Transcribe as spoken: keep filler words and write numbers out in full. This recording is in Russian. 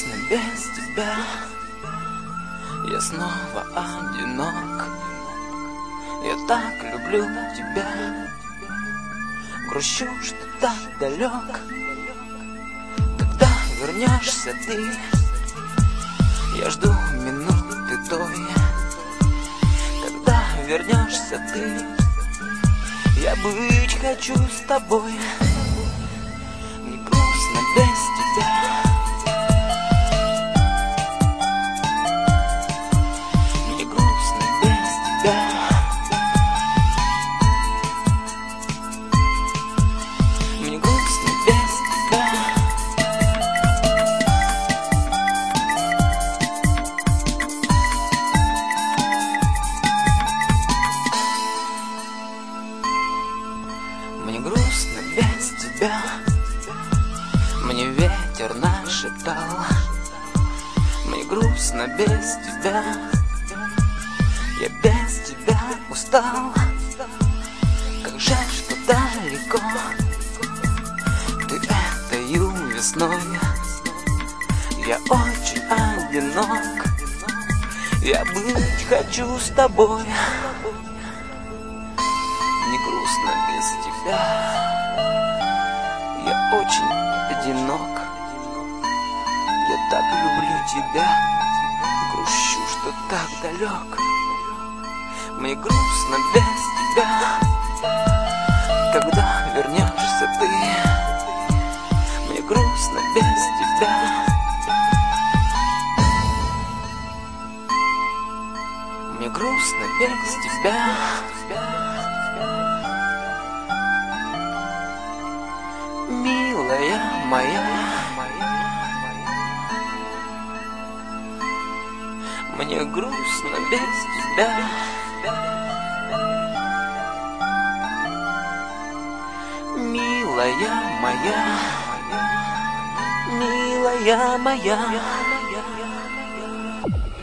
грустно без тебя, я снова одинок. Я так люблю тебя, грущу, что так далек. Когда вернешься ты, я жду минуты той. Когда вернешься ты, я быть хочу с тобой. Мне грустно без тебя. Мне грустно без тебя. Мне грустно без тебя. Мне грустно без тебя. Мне ветер нашептал. Мне грустно без тебя. Я без тебя устал. Как жаль, что далеко ты этою весной. Я очень одинок. Я быть хочу с тобой. Мне грустно без тебя. Я очень одинок. Я так люблю тебя. Грущу, что так далек. Мне грустно без тебя. Когда вернешься ты, мне грустно без тебя. Мне грустно без тебя. Милая моя, мне грустно без тебя. Милая моя, милая моя.